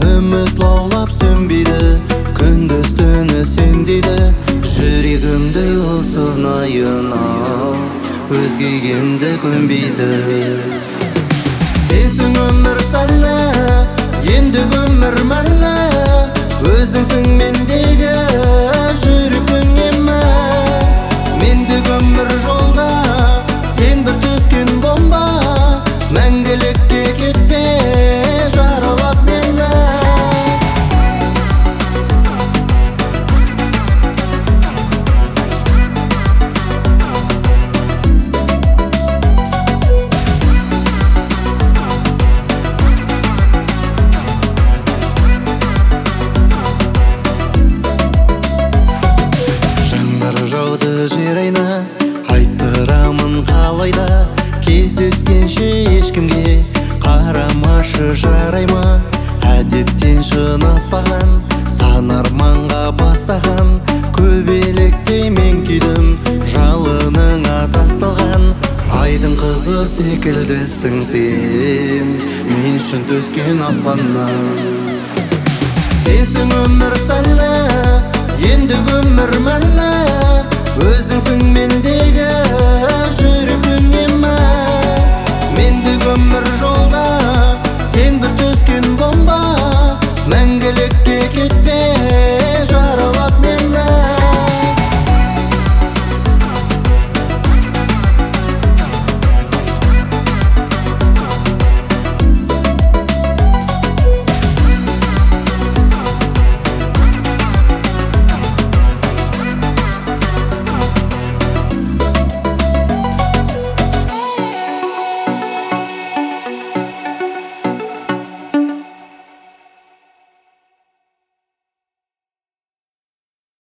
үміт лаулап сөнбейді, күндіз түні сен дейді. Жүрегімді ұсынайын өзгеге енді көнбейді. Сенсің өмір сәні, енді өмір мәні, өзіңсің мендегі жүректің емі. Мендегі өмір жолда сен бір түскен бомба, мәңгілікке кетпе жаралап мені. Жер айна айттырамын қалайда, кездескенше ешкімге қарамашы жарай ма. Әдептен шынаспаған сан арманға бастаған, көбелектей мен күйдім жалыныңа тасталған. Айдың қызы секілдісің сен, мен үшін түскен аспаннан. Сенсің өмір сәні, енді өмір мәні, өзіңсің мендегі жүрегің емі. Мендегі өмір жол